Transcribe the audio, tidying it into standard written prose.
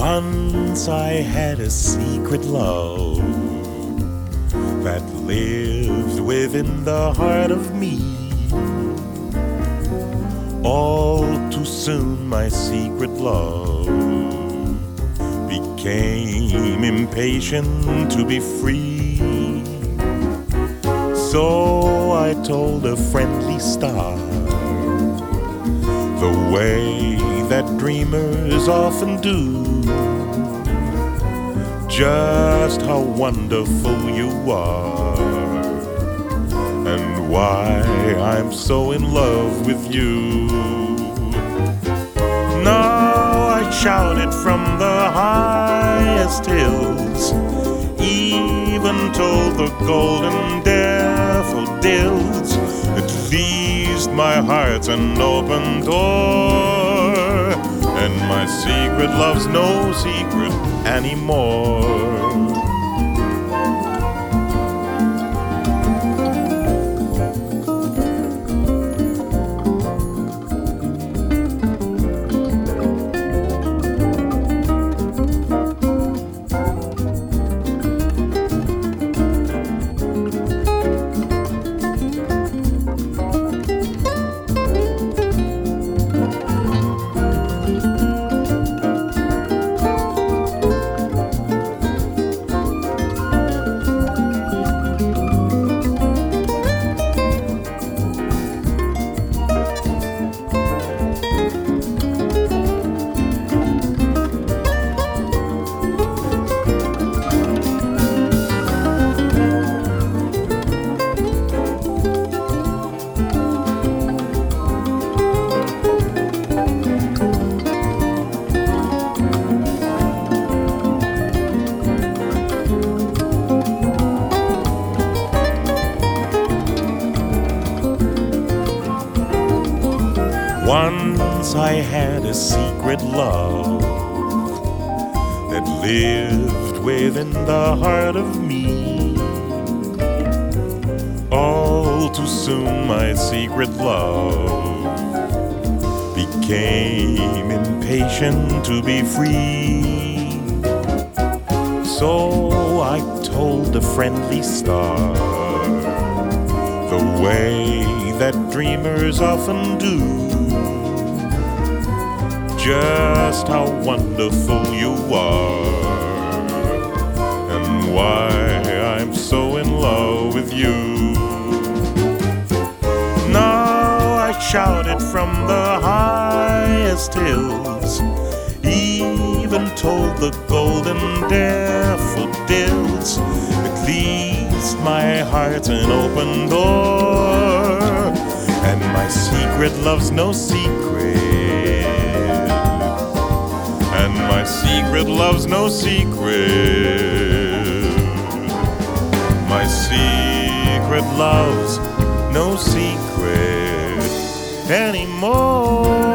Once I had a secret love that lived within the heart of me. All too soon my secret love became impatient to be free. So I told a friendly star, the way that dreamers often do, just how wonderful you are, and why I'm so in love with you. Now I shouted from the highest hills, even told the golden daffodils, at least my heart's an open door, and my secret love's no secret anymore. Once I had a secret love that lived within the heart of me. All too soon my secret love became impatient to be free. So I told a friendly star, the way that dreamers often do, just how wonderful you are, and why I'm so in love with you. Now I shouted from the highest hills, even told the golden daffodils, at least my heart's an open door, and my secret love's no secret, and my secret love's no secret. My secret love's no secret anymore.